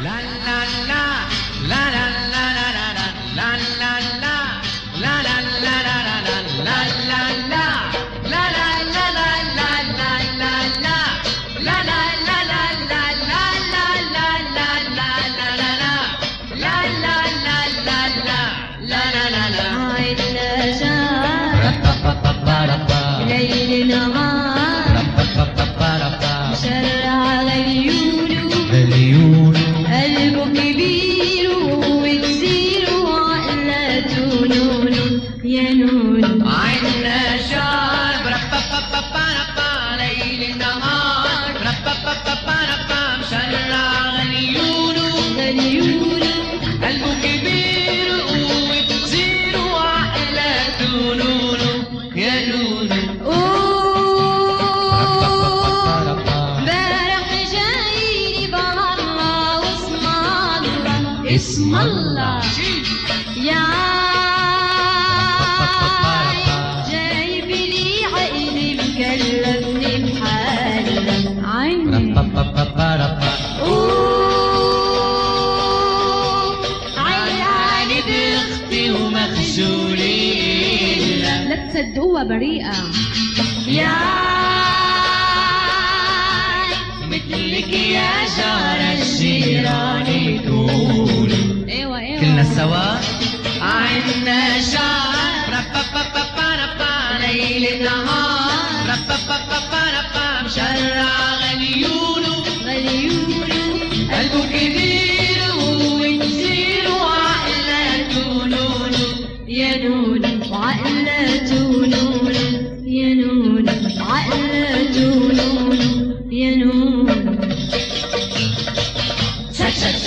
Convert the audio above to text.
اسم الله يا جايب لي عقلي مكلفني بحالي عيني عيني بختي ومخجولين لا تصدقوها بريئة يا مثلك يا جار الجيران تقول كلنا سوا عنا شعر ليل نهار مشرع غليونه قلبه كبير وكثير وعقلته نونه يا نون وعقلته نون يا نون وعقلته نون يا نون